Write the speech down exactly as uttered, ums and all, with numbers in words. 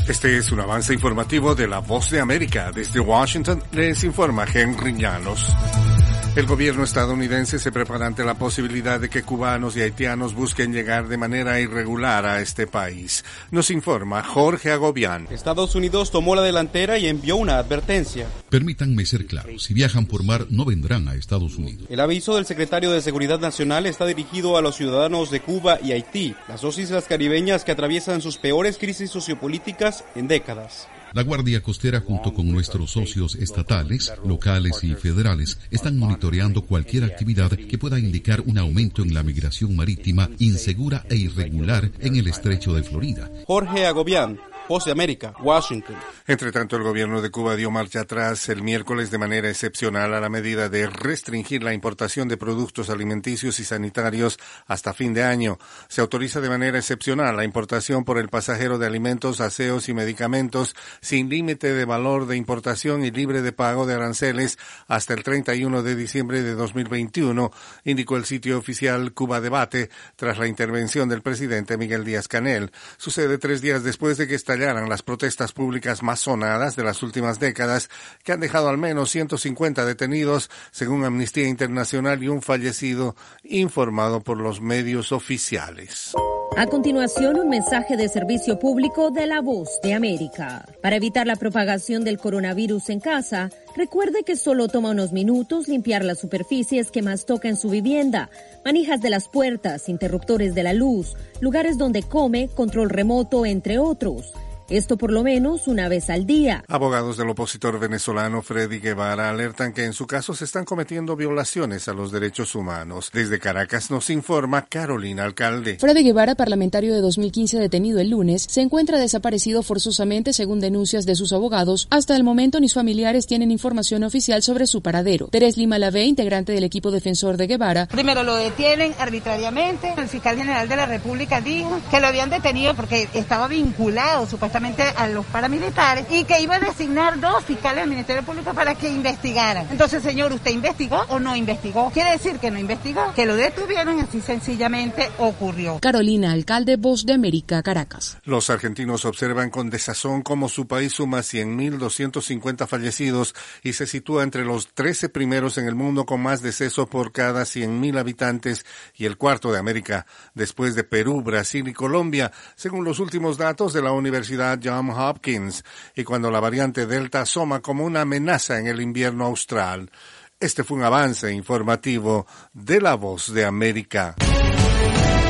Este es un avance informativo de La Voz de América. Desde Washington les informa Henry Llanos. El gobierno estadounidense se prepara ante la posibilidad de que cubanos y haitianos busquen llegar de manera irregular a este país. Nos informa Jorge Agobián. Estados Unidos tomó la delantera y envió una advertencia. Permítanme ser claros, si viajan por mar no vendrán a Estados Unidos. El aviso del secretario de Seguridad Nacional está dirigido a los ciudadanos de Cuba y Haití, las dos islas caribeñas que atraviesan sus peores crisis sociopolíticas en décadas. La Guardia Costera, junto con nuestros socios estatales, locales y federales, están monitoreando cualquier actividad que pueda indicar un aumento en la migración marítima insegura e irregular en el estrecho de Florida. Jorge Agobián, Voz de América, Washington. Entre tanto, el gobierno de Cuba dio marcha atrás el miércoles de manera excepcional a la medida de restringir la importación de productos alimenticios y sanitarios hasta fin de año. Se autoriza de manera excepcional la importación por el pasajero de alimentos, aseos y medicamentos sin límite de valor de importación y libre de pago de aranceles hasta el treinta y uno de diciembre de dos mil veintiuno, indicó el sitio oficial Cuba Debate tras la intervención del presidente Miguel Díaz-Canel. Sucede tres días después de que estallaran las protestas públicas más sonadas de las últimas décadas, que han dejado al menos ciento cincuenta detenidos, según Amnistía Internacional, y un fallecido informado por los medios oficiales. A continuación, un mensaje de servicio público de La Voz de América. Para evitar la propagación del coronavirus en casa, recuerde que solo toma unos minutos limpiar las superficies que más toca en su vivienda, manijas de las puertas, interruptores de la luz, lugares donde come, control remoto, entre otros. Esto por lo menos una vez al día. Abogados del opositor venezolano Freddy Guevara alertan que en su caso se están cometiendo violaciones a los derechos humanos. Desde Caracas nos informa Carolina Alcalde. Freddy Guevara, parlamentario de dos mil quince detenido el lunes, se encuentra desaparecido forzosamente según denuncias de sus abogados. Hasta el momento ni sus familiares tienen información oficial sobre su paradero. Teres Lima Lavé, integrante del equipo defensor de Guevara. Primero lo detienen arbitrariamente. El fiscal general de la República dijo que lo habían detenido porque estaba vinculado supuestamente a los paramilitares y que iba a designar dos fiscales del Ministerio Público para que investigaran. Entonces, señor, ¿usted investigó o no investigó? Quiere decir que no investigó, que lo detuvieron y así sencillamente ocurrió. Carolina Alcalde, Voz de América, Caracas. Los argentinos observan con desazón cómo su país suma cien mil doscientos cincuenta fallecidos y se sitúa entre los trece primeros en el mundo con más decesos por cada cien mil habitantes y el cuarto de América, después de Perú, Brasil y Colombia, según los últimos datos de la Universidad Johns Hopkins, y cuando la variante Delta asoma como una amenaza en el invierno austral. Este fue un avance informativo de La Voz de América.